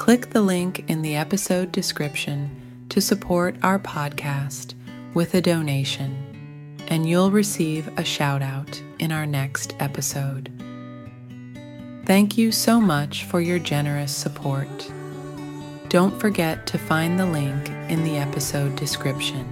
Click the link in the episode description to support our podcast with a donation, and you'll receive a shout out in our next episode. Thank you so much for your generous support. Don't forget to find the link in the episode description.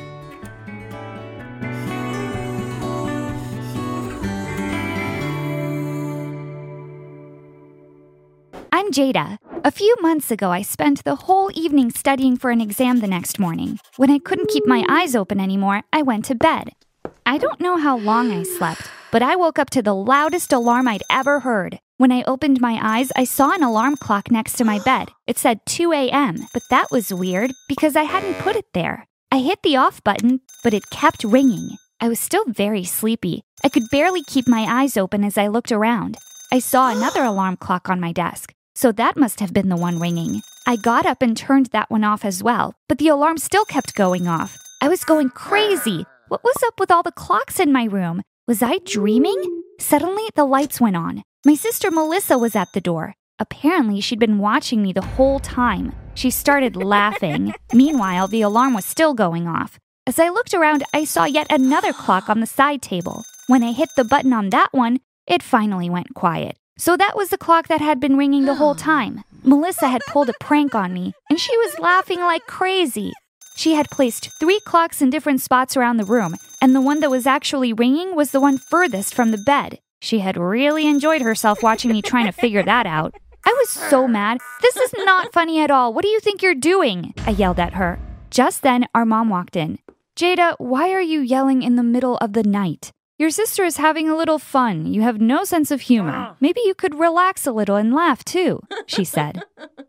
I'm Jada. A few months ago, I spent the whole evening studying for an exam the next morning. When I couldn't keep my eyes open anymore, I went to bed. I don't know how long I slept, but I woke up to the loudest alarm I'd ever heard. When I opened my eyes, I saw an alarm clock next to my bed. It said 2 a.m., but that was weird because I hadn't put it there. I hit the off button, but it kept ringing. I was still very sleepy. I could barely keep my eyes open as I looked around. I saw another alarm clock on my desk, so that must have been the one ringing. I got up and turned that one off as well, but the alarm still kept going off. I was going crazy. What was up with all the clocks in my room? Was I dreaming? Suddenly, the lights went on. My sister Melissa was at the door. Apparently, she'd been watching me the whole time. She started laughing. Meanwhile, the alarm was still going off. As I looked around, I saw yet another clock on the side table. When I hit the button on that one, it finally went quiet. So that was the clock that had been ringing the whole time. Melissa had pulled a prank on me, and she was laughing like crazy. She had placed 3 clocks in different spots around the room, and the one that was actually ringing was the one furthest from the bed. She had really enjoyed herself watching me trying to figure that out. I was so mad. This is not funny at all. What do you think you're doing? I yelled at her. Just then, our mom walked in. Jada, why are you yelling in the middle of the night? Your sister is having a little fun. You have no sense of humor. Maybe you could relax a little and laugh too, she said.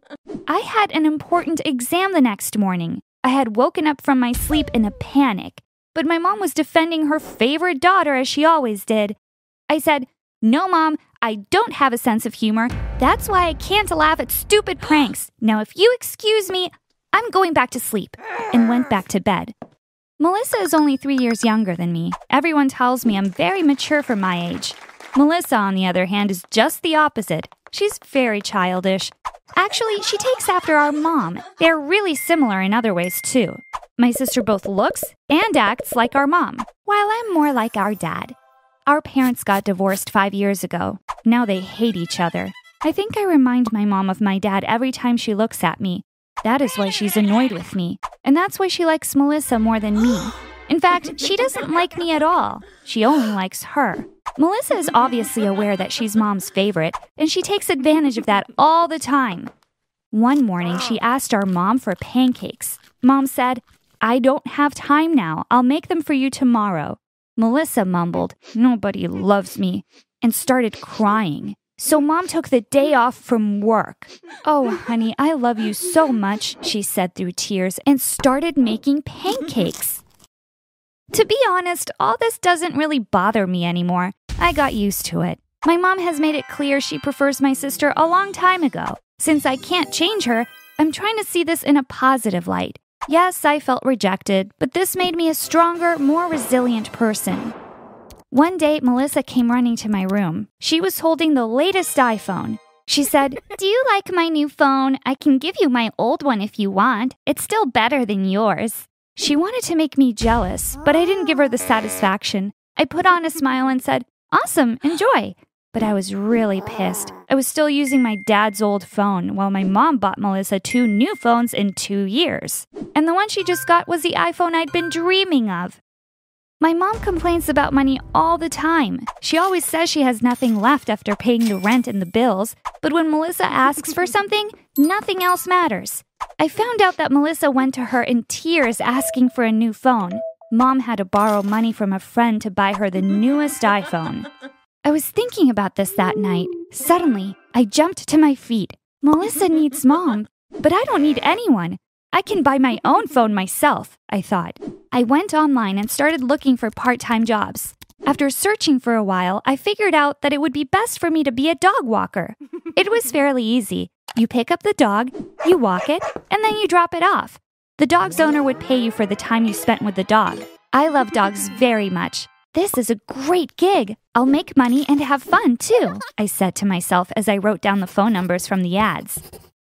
I had an important exam the next morning. I had woken up from my sleep in a panic, but my mom was defending her favorite daughter as she always did. I said, "No, Mom, I don't have a sense of humor. That's why I can't laugh at stupid pranks. Now, if you excuse me, I'm going back to sleep," and went back to bed. Melissa is only 3 years younger than me. Everyone tells me I'm very mature for my age. Melissa, on the other hand, is just the opposite. She's very childish. Actually, she takes after our mom. They're really similar in other ways, too. My sister both looks and acts like our mom, while I'm more like our dad. Our parents got divorced 5 years ago. Now they hate each other. I think I remind my mom of my dad every time she looks at me. That is why she's annoyed with me. And that's why she likes Melissa more than me. In fact, she doesn't like me at all. She only likes her. Melissa is obviously aware that she's Mom's favorite, and she takes advantage of that all the time. One morning, she asked our mom for pancakes. Mom said, "I don't have time now. I'll make them for you tomorrow." Melissa mumbled, "Nobody loves me," and started crying. So Mom took the day off from work. "Oh, honey, I love you so much," she said through tears, and started making pancakes. To be honest, all this doesn't really bother me anymore. I got used to it. My mom has made it clear she prefers my sister a long time ago. Since I can't change her, I'm trying to see this in a positive light. Yes, I felt rejected, but this made me a stronger, more resilient person. One day, Melissa came running to my room. She was holding the latest iPhone. She said, "Do you like my new phone? I can give you my old one if you want. It's still better than yours." She wanted to make me jealous, but I didn't give her the satisfaction. I put on a smile and said, "Awesome, enjoy." But I was really pissed. I was still using my dad's old phone, while my mom bought Melissa 2 new phones in 2 years. And the one she just got was the iPhone I'd been dreaming of. My mom complains about money all the time. She always says she has nothing left after paying the rent and the bills, but when Melissa asks for something, nothing else matters. I found out that Melissa went to her in tears asking for a new phone. Mom had to borrow money from a friend to buy her the newest iPhone. I was thinking about this that night. Suddenly, I jumped to my feet. Melissa needs Mom, but I don't need anyone. I can buy my own phone myself, I thought. I went online and started looking for part-time jobs. After searching for a while, I figured out that it would be best for me to be a dog walker. It was fairly easy. You pick up the dog, you walk it, and then you drop it off. The dog's owner would pay you for the time you spent with the dog. I love dogs very much. This is a great gig. I'll make money and have fun, too, I said to myself as I wrote down the phone numbers from the ads.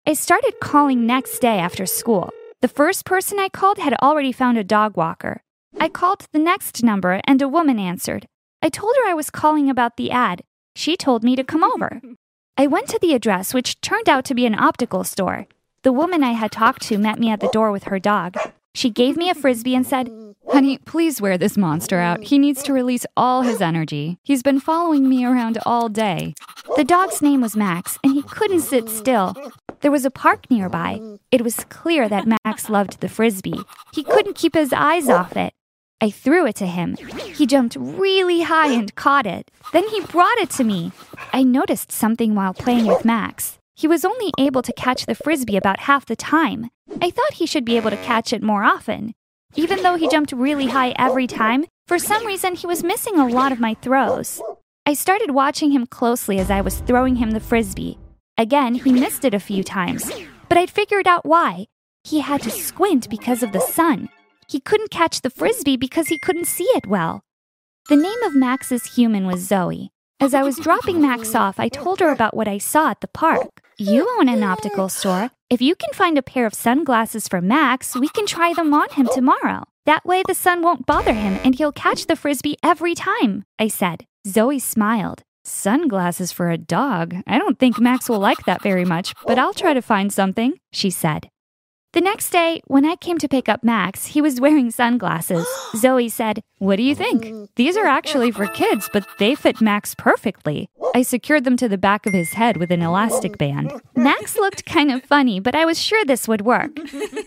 I started calling next day after school. The first person I called had already found a dog walker. I called the next number and a woman answered. I told her I was calling about the ad. She told me to come over. I went to the address, which turned out to be an optical store. The woman I had talked to met me at the door with her dog. She gave me a Frisbee and said, "Honey, please wear this monster out. He needs to release all his energy. He's been following me around all day." The dog's name was Max, and he couldn't sit still. There was a park nearby. It was clear that Max loved the Frisbee. He couldn't keep his eyes off it. I threw it to him. He jumped really high and caught it. Then he brought it to me. I noticed something while playing with Max. He was only able to catch the Frisbee about half the time. I thought he should be able to catch it more often. Even though he jumped really high every time, for some reason he was missing a lot of my throws. I started watching him closely as I was throwing him the Frisbee. Again, he missed it a few times, but I'd figured out why. He had to squint because of the sun. He couldn't catch the Frisbee because he couldn't see it well. The name of Max's human was Zoe. As I was dropping Max off, I told her about what I saw at the park. "You own an optical store. If you can find a pair of sunglasses for Max, we can try them on him tomorrow. That way the sun won't bother him and he'll catch the Frisbee every time," I said. Zoe smiled. "Sunglasses for a dog? I don't think Max will like that very much, but I'll try to find something," she said. The next day, when I came to pick up Max, he was wearing sunglasses. Zoe said, "What do you think? These are actually for kids, but they fit Max perfectly." I secured them to the back of his head with an elastic band. Max looked kind of funny, but I was sure this would work.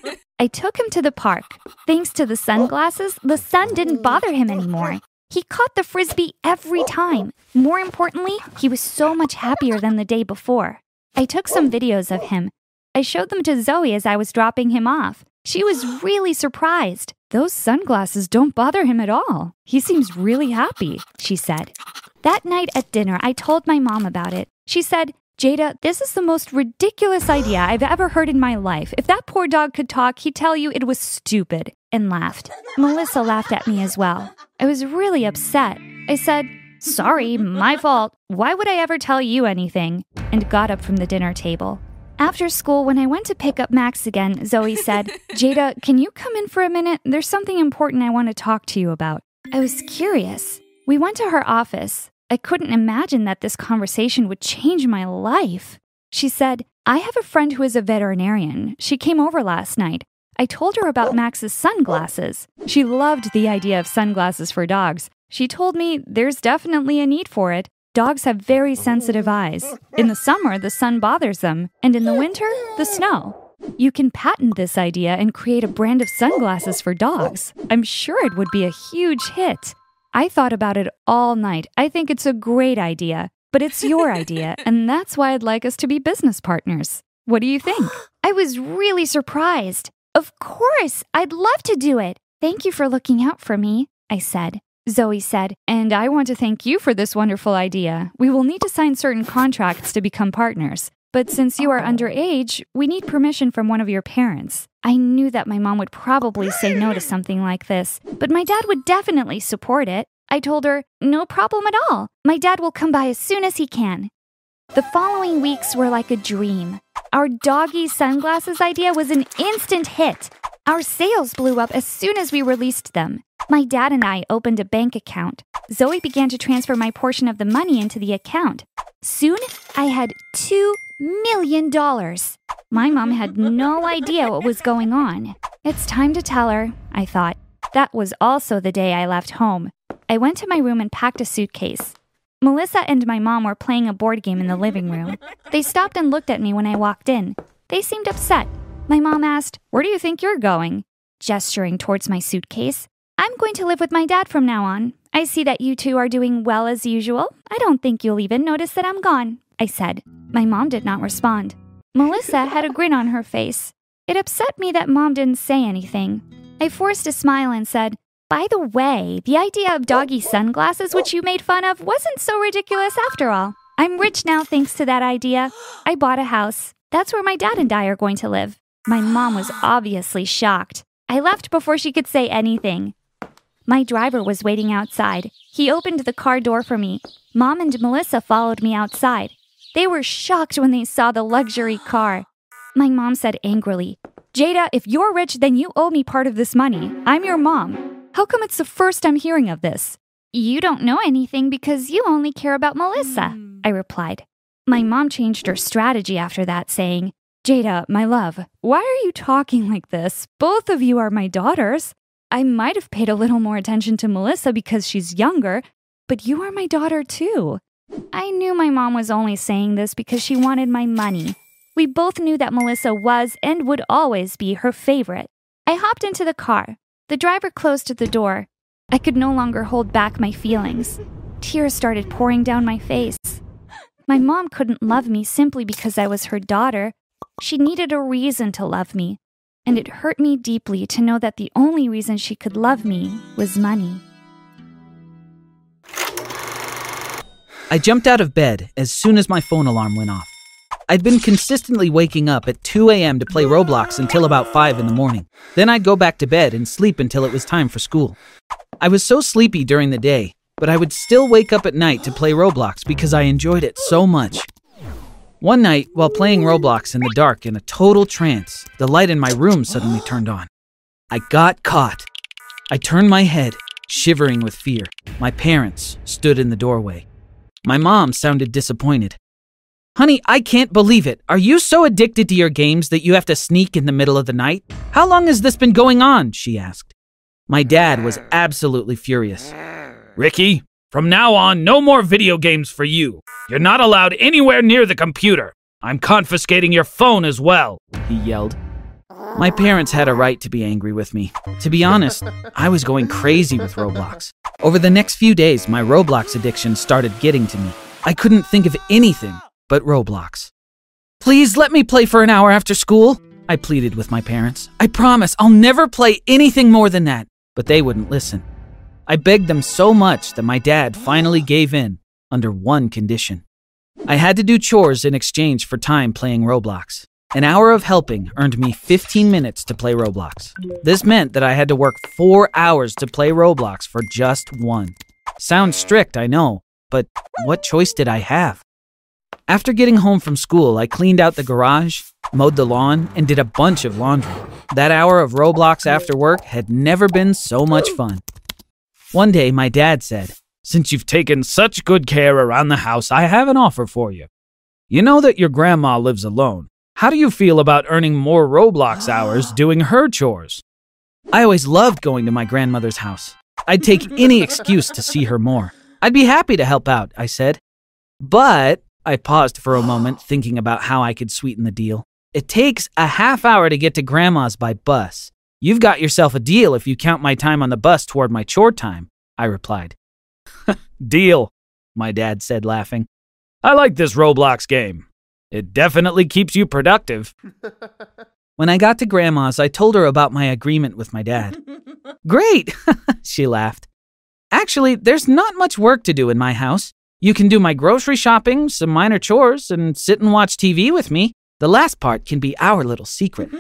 I took him to the park. Thanks to the sunglasses, the sun didn't bother him anymore. He caught the Frisbee every time. More importantly, he was so much happier than the day before. I took some videos of him. I showed them to Zoe as I was dropping him off. She was really surprised. "Those sunglasses don't bother him at all. He seems really happy," she said. That night at dinner, I told my mom about it. She said, "Jada, this is the most ridiculous idea I've ever heard in my life. If that poor dog could talk, he'd tell you it was stupid," and laughed. Melissa laughed at me as well. I was really upset. I said, "Sorry, my fault. Why would I ever tell you anything?" and got up from the dinner table. After school, when I went to pick up Max again, Zoe said, "Jada, can you come in for a minute? There's something important I want to talk to you about." I was curious. We went to her office. I couldn't imagine that this conversation would change my life. She said, "I have a friend who is a veterinarian. She came over last night. I told her about Max's sunglasses. She loved the idea of sunglasses for dogs. She told me there's definitely a need for it. Dogs have very sensitive eyes. In the summer, the sun bothers them, and in the winter, the snow. You can patent this idea and create a brand of sunglasses for dogs. I'm sure it would be a huge hit." I thought about it all night. I think it's a great idea, but it's your idea, and that's why I'd like us to be business partners. What do you think? I was really surprised. "Of course, I'd love to do it. Thank you for looking out for me," I said. Zoe said, "And I want to thank you for this wonderful idea. We will need to sign certain contracts to become partners. But since you are underage, we need permission from one of your parents." I knew that my mom would probably say no to something like this, but my dad would definitely support it. I told her, "No problem at all. My dad will come by as soon as he can." The following weeks were like a dream. Our doggy sunglasses idea was an instant hit. Our sales blew up as soon as we released them. My dad and I opened a bank account. Zoe began to transfer my portion of the money into the account. Soon, I had $2 million. My mom had no idea what was going on. It's time to tell her, I thought. That was also the day I left home. I went to my room and packed a suitcase. Melissa and my mom were playing a board game in the living room. They stopped and looked at me when I walked in. They seemed upset. My mom asked, "Where do you think you're going?" Gesturing towards my suitcase. "I'm going to live with my dad from now on. I see that you two are doing well as usual. I don't think you'll even notice that I'm gone," I said. My mom did not respond. Melissa had a grin on her face. It upset me that Mom didn't say anything. I forced a smile and said, "By the way, the idea of doggy sunglasses which you made fun of wasn't so ridiculous after all. I'm rich now thanks to that idea. I bought a house. That's where my dad and I are going to live." My mom was obviously shocked. I left before she could say anything. My driver was waiting outside. He opened the car door for me. Mom and Melissa followed me outside. They were shocked when they saw the luxury car. My mom said angrily, "Jada, if you're rich, then you owe me part of this money. I'm your mom. How come it's the first I'm hearing of this?" "You don't know anything because you only care about Melissa," I replied. My mom changed her strategy after that, saying, "Jada, my love, why are you talking like this? Both of you are my daughters. I might have paid a little more attention to Melissa because she's younger, but you are my daughter too." I knew my mom was only saying this because she wanted my money. We both knew that Melissa was and would always be her favorite. I hopped into the car. The driver closed the door. I could no longer hold back my feelings. Tears started pouring down my face. My mom couldn't love me simply because I was her daughter. She needed a reason to love me, and it hurt me deeply to know that the only reason she could love me was money. I jumped out of bed as soon as my phone alarm went off. I'd been consistently waking up at 2 a.m. to play Roblox until about 5 in the morning. Then I'd go back to bed and sleep until it was time for school. I was so sleepy during the day, but I would still wake up at night to play Roblox because I enjoyed it so much. One night, while playing Roblox in the dark in a total trance, the light in my room suddenly turned on. I got caught. I turned my head, shivering with fear. My parents stood in the doorway. My mom sounded disappointed. "Honey, I can't believe it. Are you so addicted to your games that you have to sneak in the middle of the night? How long has this been going on?" she asked. My dad was absolutely furious. "Ricky, from now on, no more video games for you. You're not allowed anywhere near the computer. I'm confiscating your phone as well," he yelled. My parents had a right to be angry with me. To be honest, I was going crazy with Roblox. Over the next few days, my Roblox addiction started getting to me. I couldn't think of anything but Roblox. "Please let me play for an hour after school," I pleaded with my parents. "I promise I'll never play anything more than that." But they wouldn't listen. I begged them so much that my dad finally gave in under one condition. I had to do chores in exchange for time playing Roblox. An hour of helping earned me 15 minutes to play Roblox. This meant that I had to work 4 hours to play Roblox for just one. Sounds strict, I know, but what choice did I have? After getting home from school, I cleaned out the garage, mowed the lawn, and did a bunch of laundry. That hour of Roblox after work had never been so much fun. One day, my dad said, "Since you've taken such good care around the house, I have an offer for you. You know that your grandma lives alone. How do you feel about earning more Roblox hours doing her chores?" I always loved going to my grandmother's house. I'd take any excuse to see her more. "I'd be happy to help out," I said. But I paused for a moment, thinking about how I could sweeten the deal. "It takes a half hour to get to Grandma's by bus. You've got yourself a deal if you count my time on the bus toward my chore time," I replied. "Deal," my dad said, laughing. "I like this Roblox game. It definitely keeps you productive." When I got to Grandma's, I told her about my agreement with my dad. "Great," she laughed. "Actually, there's not much work to do in my house. You can do my grocery shopping, some minor chores, and sit and watch TV with me. The last part can be our little secret."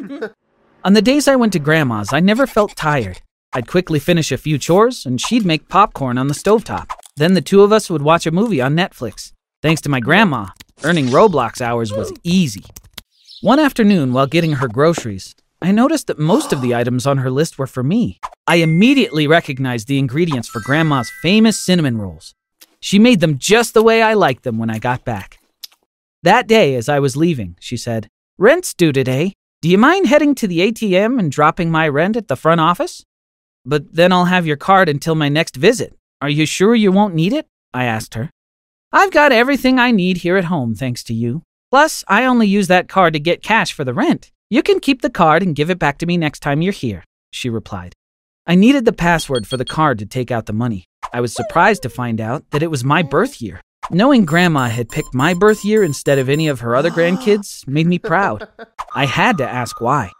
On the days I went to Grandma's, I never felt tired. I'd quickly finish a few chores, and she'd make popcorn on the stovetop. Then the two of us would watch a movie on Netflix. Thanks to my grandma, earning Roblox hours was easy. One afternoon, while getting her groceries, I noticed that most of the items on her list were for me. I immediately recognized the ingredients for Grandma's famous cinnamon rolls. She made them just the way I liked them when I got back. That day, as I was leaving, she said, "Rent's due today. Do you mind heading to the ATM and dropping my rent at the front office? But then I'll have your card until my next visit. Are you sure you won't need it?" I asked her. "I've got everything I need here at home, thanks to you. Plus, I only use that card to get cash for the rent. You can keep the card and give it back to me next time you're here," she replied. I needed the password for the card to take out the money. I was surprised to find out that it was my birth year. Knowing Grandma had picked my birth year instead of any of her other grandkids made me proud. I had to ask why.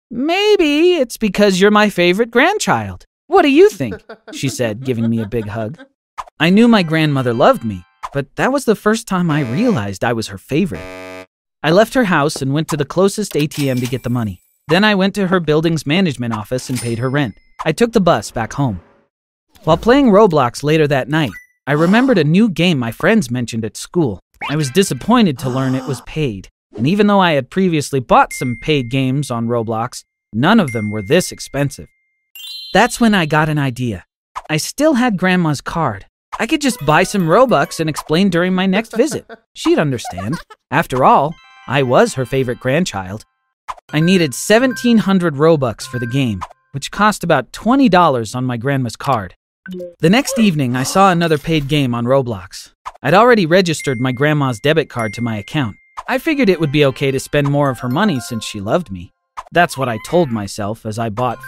"Maybe it's because you're my favorite grandchild. What do you think?" she said, giving me a big hug. I knew my grandmother loved me, but that was the first time I realized I was her favorite. I left her house and went to the closest ATM to get the money. Then I went to her building's management office and paid her rent. I took the bus back home. While playing Roblox later that night, I remembered a new game my friends mentioned at school. I was disappointed to learn it was paid. And even though I had previously bought some paid games on Roblox, none of them were this expensive. That's when I got an idea. I still had Grandma's card. I could just buy some Robux and explain during my next visit. She'd understand. After all, I was her favorite grandchild. I needed 1,700 Robux for the game, which cost about $20 on my grandma's card. The next evening, I saw another paid game on Roblox. I'd already registered my grandma's debit card to my account. I figured it would be okay to spend more of her money since she loved me. That's what I told myself as I bought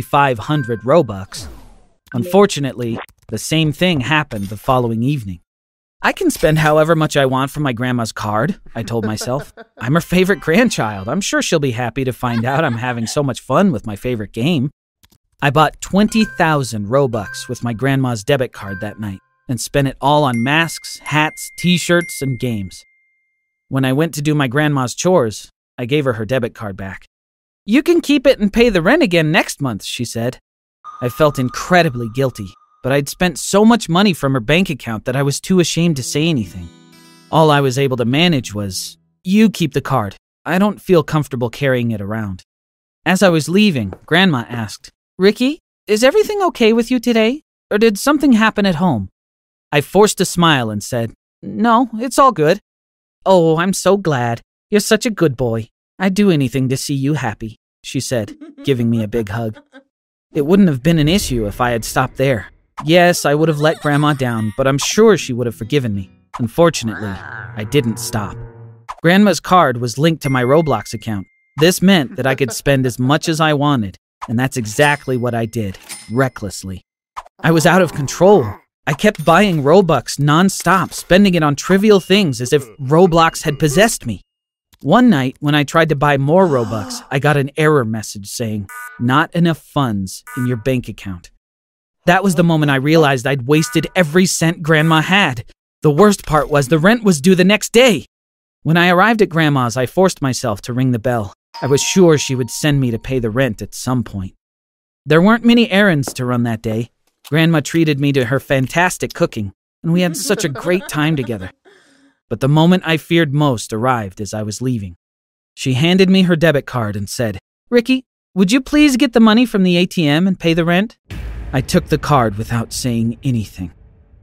4,500 Robux. Unfortunately, the same thing happened the following evening. I can spend however much I want from my grandma's card, I told myself. I'm her favorite grandchild. I'm sure she'll be happy to find out I'm having so much fun with my favorite game. I bought 20,000 Robux with my grandma's debit card that night and spent it all on masks, hats, t-shirts, and games. When I went to do my grandma's chores, I gave her debit card back. "You can keep it and pay the rent again next month," she said. I felt incredibly guilty, but I'd spent so much money from her bank account that I was too ashamed to say anything. All I was able to manage was, "You keep the card. I don't feel comfortable carrying it around." As I was leaving, Grandma asked, "Ricky, is everything okay with you today? Or did something happen at home?" I forced a smile and said, "No, it's all good." "Oh, I'm so glad. You're such a good boy. I'd do anything to see you happy," she said, giving me a big hug. It wouldn't have been an issue if I had stopped there. Yes, I would have let Grandma down, but I'm sure she would have forgiven me. Unfortunately, I didn't stop. Grandma's card was linked to my Roblox account. This meant that I could spend as much as I wanted, and that's exactly what I did, recklessly. I was out of control. I kept buying Robux non-stop, spending it on trivial things as if Roblox had possessed me. One night, when I tried to buy more Robux, I got an error message saying, "Not enough funds in your bank account." That was the moment I realized I'd wasted every cent Grandma had. The worst part was the rent was due the next day. When I arrived at Grandma's, I forced myself to ring the bell. I was sure she would send me to pay the rent at some point. There weren't many errands to run that day. Grandma treated me to her fantastic cooking, and we had such a great time together. But the moment I feared most arrived as I was leaving. She handed me her debit card and said, "Ricky, would you please get the money from the ATM and pay the rent?" I took the card without saying anything.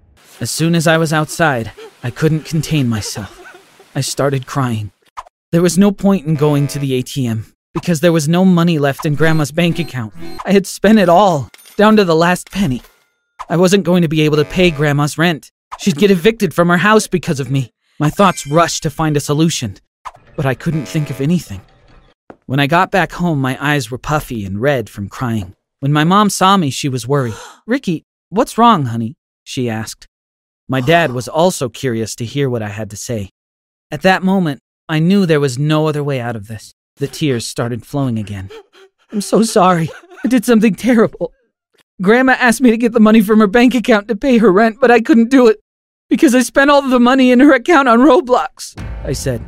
As soon as I was outside, I couldn't contain myself. I started crying. There was no point in going to the ATM because there was no money left in Grandma's bank account. I had spent it all, down to the last penny. I wasn't going to be able to pay Grandma's rent. She'd get evicted from her house because of me. My thoughts rushed to find a solution, but I couldn't think of anything. When I got back home, my eyes were puffy and red from crying. When my mom saw me, she was worried. "Ricky, what's wrong, honey?" she asked. My dad was also curious to hear what I had to say. At that moment, I knew there was no other way out of this. The tears started flowing again. "I'm so sorry. I did something terrible. Grandma asked me to get the money from her bank account to pay her rent, but I couldn't do it because I spent all the money in her account on Roblox," I said.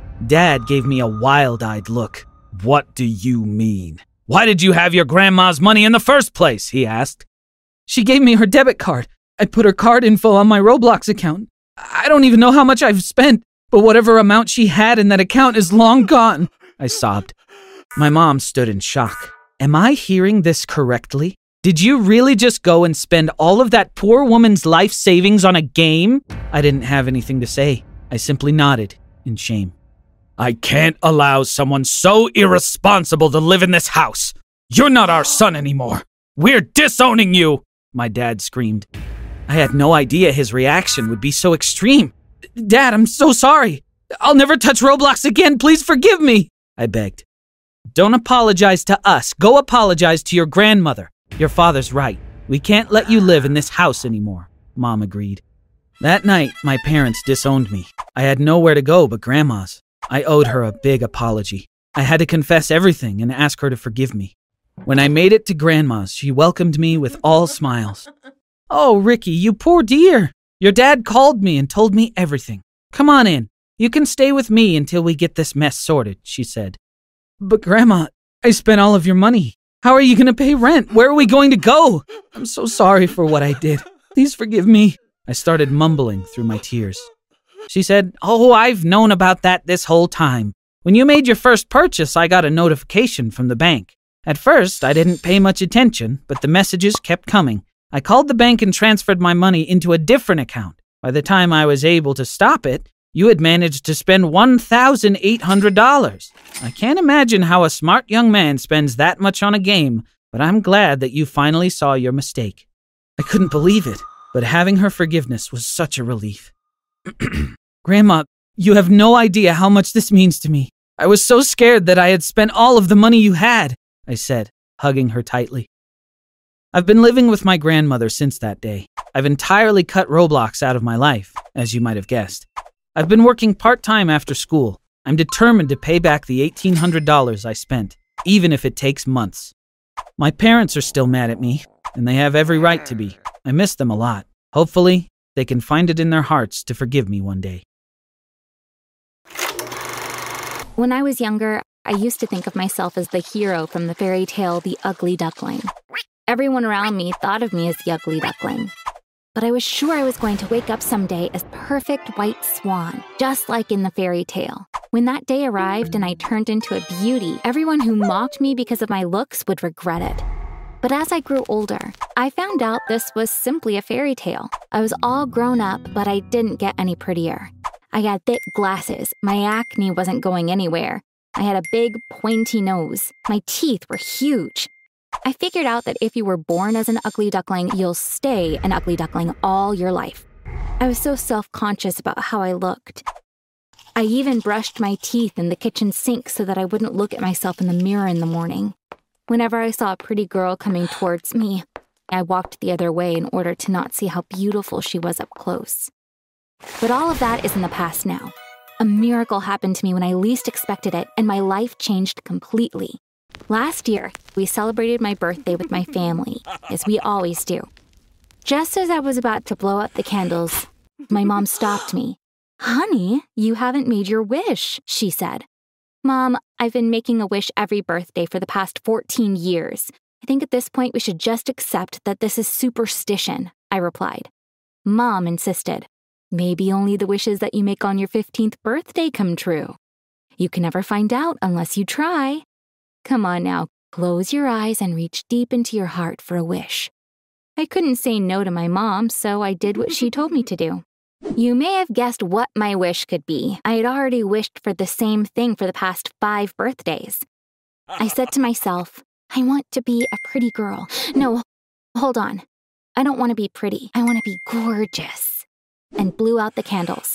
Dad gave me a wild-eyed look. "What do you mean? Why did you have your grandma's money in the first place?" he asked. "She gave me her debit card. I put her card info on my Roblox account. I don't even know how much I've spent, but whatever amount she had in that account is long gone," I sobbed. My mom stood in shock. "Am I hearing this correctly? Did you really just go and spend all of that poor woman's life savings on a game?" I didn't have anything to say. I simply nodded in shame. "I can't allow someone so irresponsible to live in this house. You're not our son anymore. We're disowning you," my dad screamed. I had no idea his reaction would be so extreme. "Dad, I'm so sorry. I'll never touch Roblox again. Please forgive me," I begged. "Don't apologize to us. Go apologize to your grandmother. Your father's right. We can't let you live in this house anymore," Mom agreed. That night, my parents disowned me. I had nowhere to go but Grandma's. I owed her a big apology. I had to confess everything and ask her to forgive me. When I made it to Grandma's, she welcomed me with all smiles. "Oh, Ricky, you poor dear. Your dad called me and told me everything. Come on in. You can stay with me until we get this mess sorted," she said. "But Grandma, I spent all of your money. How are you going to pay rent? Where are we going to go? I'm so sorry for what I did. Please forgive me." I started mumbling through my tears. She said, "Oh, I've known about that this whole time. When you made your first purchase, I got a notification from the bank. At first, I didn't pay much attention, but the messages kept coming. I called the bank and transferred my money into a different account. By the time I was able to stop it, you had managed to spend $1,800. I can't imagine how a smart young man spends that much on a game, but I'm glad that you finally saw your mistake." I couldn't believe it, but having her forgiveness was such a relief. "Grandma, you have no idea how much this means to me. I was so scared that I had spent all of the money you had," I said, hugging her tightly. I've been living with my grandmother since that day. I've entirely cut Roblox out of my life, as you might have guessed. I've been working part-time after school. I'm determined to pay back the $1,800 I spent, even if it takes months. My parents are still mad at me, and they have every right to be. I miss them a lot. Hopefully, they can find it in their hearts to forgive me one day. When I was younger, I used to think of myself as the hero from the fairy tale The Ugly Duckling. Everyone around me thought of me as the ugly duckling. But I was sure I was going to wake up someday as perfect white swan, just like in the fairy tale. When that day arrived and I turned into a beauty, everyone who mocked me because of my looks would regret it. But as I grew older, I found out this was simply a fairy tale. I was all grown up, but I didn't get any prettier. I had thick glasses, my acne wasn't going anywhere. I had a big, pointy nose. My teeth were huge. I figured out that if you were born as an ugly duckling, you'll stay an ugly duckling all your life. I was so self-conscious about how I looked. I even brushed my teeth in the kitchen sink so that I wouldn't look at myself in the mirror in the morning. Whenever I saw a pretty girl coming towards me, I walked the other way in order to not see how beautiful she was up close. But all of that is in the past now. A miracle happened to me when I least expected it, and my life changed completely. Last year, we celebrated my birthday with my family, as we always do. Just as I was about to blow out the candles, my mom stopped me. "Honey, you haven't made your wish," she said. "Mom, I've been making a wish every birthday for the past 14 years. I think at this point we should just accept that this is superstition," I replied. Mom insisted. "Maybe only the wishes that you make on your 15th birthday come true. You can never find out unless you try. Come on now, close your eyes and reach deep into your heart for a wish." I couldn't say no to my mom, so I did what she told me to do. You may have guessed what my wish could be. I had already wished for the same thing for the past 5 birthdays. I said to myself, I want to be a pretty girl. No, hold on. I don't want to be pretty. I want to be gorgeous. And blew out the candles.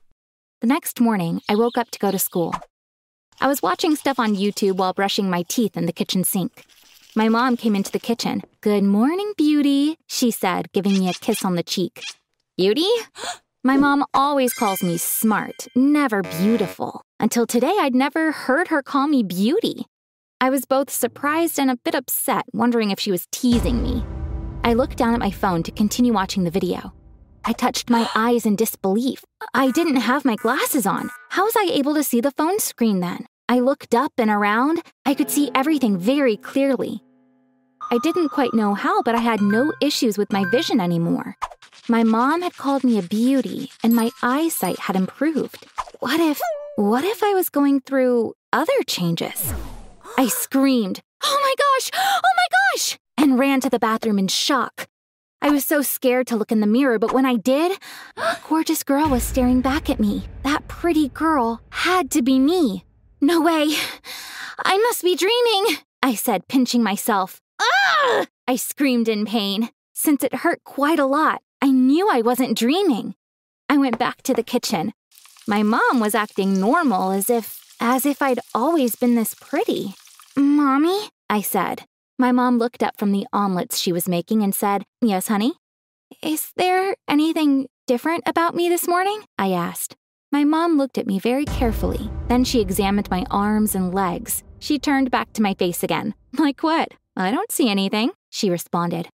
The next morning, I woke up to go to school. I was watching stuff on YouTube while brushing my teeth in the kitchen sink. My mom came into the kitchen. "Good morning, Beauty," she said, giving me a kiss on the cheek. Beauty? My mom always calls me smart, never beautiful. Until today, I'd never heard her call me Beauty. I was both surprised and a bit upset, wondering if she was teasing me. I looked down at my phone to continue watching the video. I touched my eyes in disbelief. I didn't have my glasses on. How was I able to see the phone screen then? I looked up and around. I could see everything very clearly. I didn't quite know how, but I had no issues with my vision anymore. My mom had called me a beauty, and my eyesight had improved. What if I was going through other changes? I screamed, "Oh my gosh! Oh my gosh!" and ran to the bathroom in shock. I was so scared to look in the mirror, but when I did, a gorgeous girl was staring back at me. That pretty girl had to be me. "No way! I must be dreaming," I said, pinching myself. "Ah!" I screamed in pain. Since it hurt quite a lot, I knew I wasn't dreaming. I went back to the kitchen. My mom was acting normal, as if I'd always been this pretty. "Mommy?" I said. My mom looked up from the omelets she was making and said, "Yes, honey?" "Is there anything different about me this morning?" I asked. My mom looked at me very carefully. Then she examined my arms and legs. She turned back to my face again. "Like what? I don't see anything," she responded.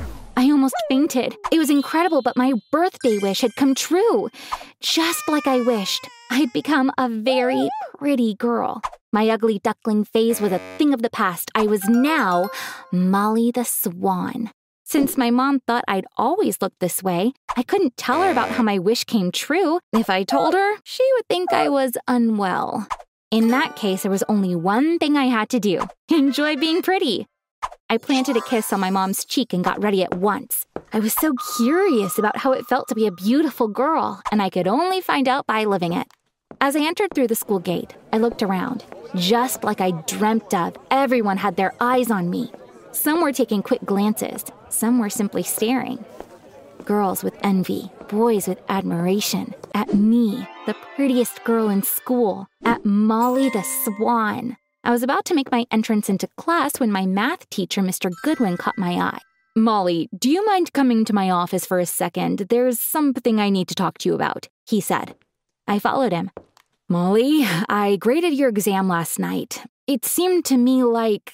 I almost fainted. It was incredible, but my birthday wish had come true. Just like I wished, I'd become a very pretty girl. My ugly duckling phase was a thing of the past. I was now Molly the Swan. Since my mom thought I'd always looked this way, I couldn't tell her about how my wish came true. If I told her, she would think I was unwell. In that case, there was only one thing I had to do. Enjoy being pretty. I planted a kiss on my mom's cheek and got ready at once. I was so curious about how it felt to be a beautiful girl, and I could only find out by living it. As I entered through the school gate, I looked around. Just like I dreamt of, everyone had their eyes on me. Some were taking quick glances, some were simply staring. Girls with envy, boys with admiration, at me, the prettiest girl in school, at Molly the Swan. I was about to make my entrance into class when my math teacher, Mr. Goodwin, caught my eye. "Molly, do you mind coming to my office for a second? There's something I need to talk to you about," he said. I followed him. "Molly, I graded your exam last night. It seemed to me like,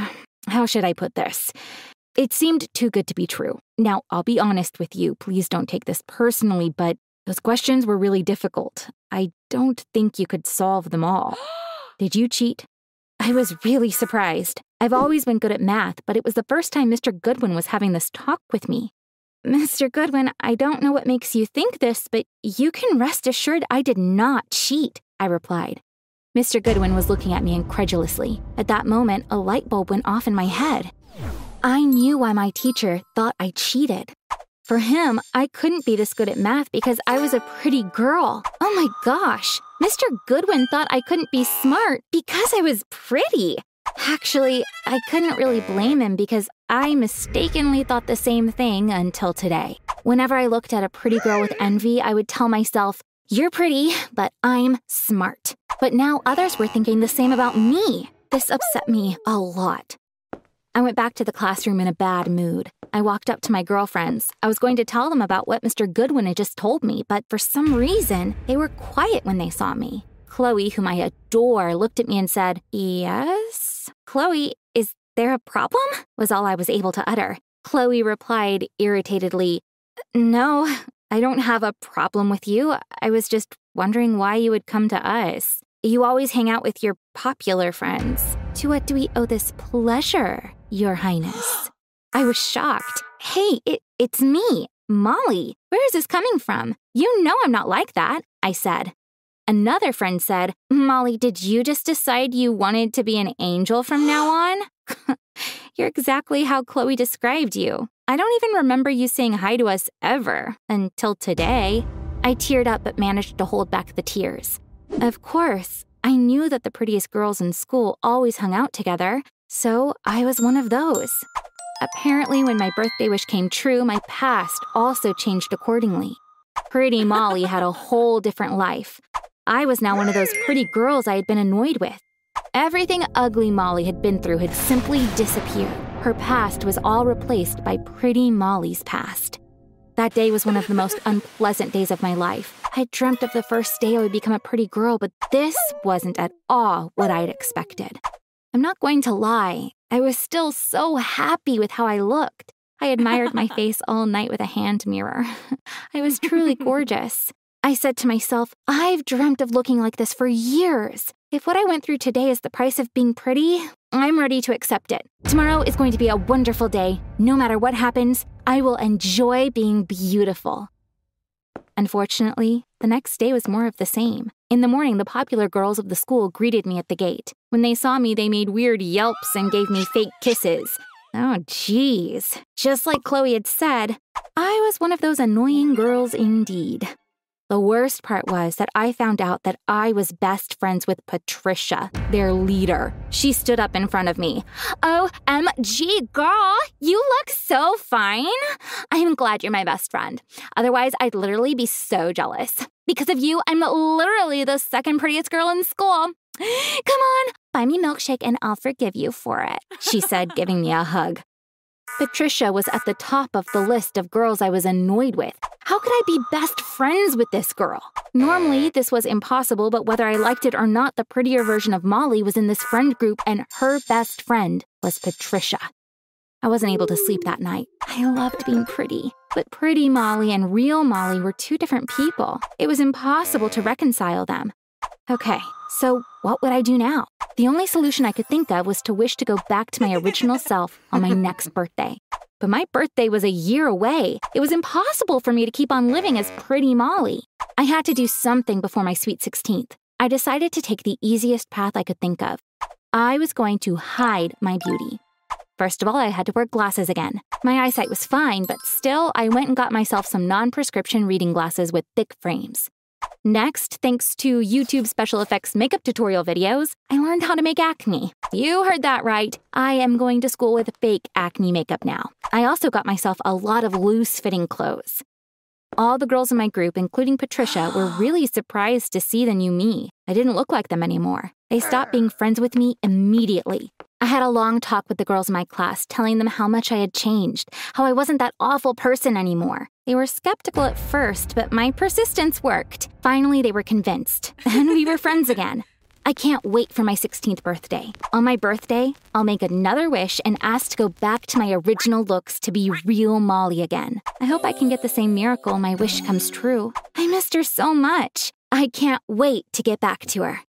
how should I put this? It seemed too good to be true. Now, I'll be honest with you. Please don't take this personally, but those questions were really difficult. I don't think you could solve them all. Did you cheat?" I was really surprised. I've always been good at math, but it was the first time Mr. Goodwin was having this talk with me. "Mr. Goodwin, I don't know what makes you think this, but you can rest assured I did not cheat," I replied. Mr. Goodwin was looking at me incredulously. At that moment, a light bulb went off in my head. I knew why my teacher thought I cheated. For him, I couldn't be this good at math because I was a pretty girl. Oh my gosh, Mr. Goodwin thought I couldn't be smart because I was pretty. Actually, I couldn't really blame him because I mistakenly thought the same thing until today. Whenever I looked at a pretty girl with envy, I would tell myself, "You're pretty, but I'm smart." But now others were thinking the same about me. This upset me a lot. I went back to the classroom in a bad mood. I walked up to my girlfriends. I was going to tell them about what Mr. Goodwin had just told me, but for some reason, they were quiet when they saw me. Chloe, whom I adore, looked at me and said, "Yes? Chloe, is there a problem?" was all I was able to utter. Chloe replied irritatedly, "No, I don't have a problem with you. I was just wondering why you would come to us. You always hang out with your popular friends. To what do we owe this pleasure, Your Highness?" I was shocked. "Hey, it's me, Molly. Where is this coming from? You know I'm not like that," I said. Another friend said, "Molly, did you just decide you wanted to be an angel from now on?" You're exactly how Chloe described you. I don't even remember you saying hi to us ever, until today. I teared up but managed to hold back the tears. Of course, I knew that the prettiest girls in school always hung out together, so I was one of those. Apparently, when my birthday wish came true, my past also changed accordingly. Pretty Molly had a whole different life. I was now one of those pretty girls I had been annoyed with. Everything ugly Molly had been through had simply disappeared. Her past was all replaced by Pretty Molly's past. That day was one of the most unpleasant days of my life. I dreamt of the first day I would become a pretty girl, but this wasn't at all what I'd expected. I'm not going to lie, I was still so happy with how I looked. I admired my face all night with a hand mirror. I was truly gorgeous. I said to myself, I've dreamt of looking like this for years. If what I went through today is the price of being pretty, I'm ready to accept it. Tomorrow is going to be a wonderful day. No matter what happens, I will enjoy being beautiful. Unfortunately, the next day was more of the same. In the morning, the popular girls of the school greeted me at the gate. When they saw me, they made weird yelps and gave me fake kisses. Oh, geez. Just like Chloe had said, I was one of those annoying girls indeed. The worst part was that I found out that I was best friends with Patricia, their leader. She stood up in front of me. OMG, girl, you look so fine. I'm glad you're my best friend. Otherwise, I'd literally be so jealous. Because of you, I'm literally the second prettiest girl in school. Come on, buy me a milkshake and I'll forgive you for it, she said, giving me a hug. Patricia was at the top of the list of girls I was annoyed with. How could I be best friends with this girl? Normally, this was impossible, but whether I liked it or not, the prettier version of Molly was in this friend group, and her best friend was Patricia. I wasn't able to sleep that night. I loved being pretty, but pretty Molly and real Molly were two different people. It was impossible to reconcile them. Okay, so what would I do now? The only solution I could think of was to wish to go back to my original self on my next birthday. But my birthday was a year away. It was impossible for me to keep on living as Pretty Molly. I had to do something before my sweet 16th. I decided to take the easiest path I could think of. I was going to hide my beauty. First of all, I had to wear glasses again. My eyesight was fine, but still, I went and got myself some non-prescription reading glasses with thick frames. Next, thanks to YouTube special effects makeup tutorial videos, I learned how to make acne. You heard that right. I am going to school with fake acne makeup now. I also got myself a lot of loose-fitting clothes. All the girls in my group, including Patricia, were really surprised to see the new me. I didn't look like them anymore. They stopped being friends with me immediately. I had a long talk with the girls in my class, telling them how much I had changed, how I wasn't that awful person anymore. They were skeptical at first, but my persistence worked. Finally, they were convinced, and we were friends again. I can't wait for my 16th birthday. On my birthday, I'll make another wish and ask to go back to my original looks to be real Molly again. I hope I can get the same miracle and my wish comes true. I missed her so much. I can't wait to get back to her.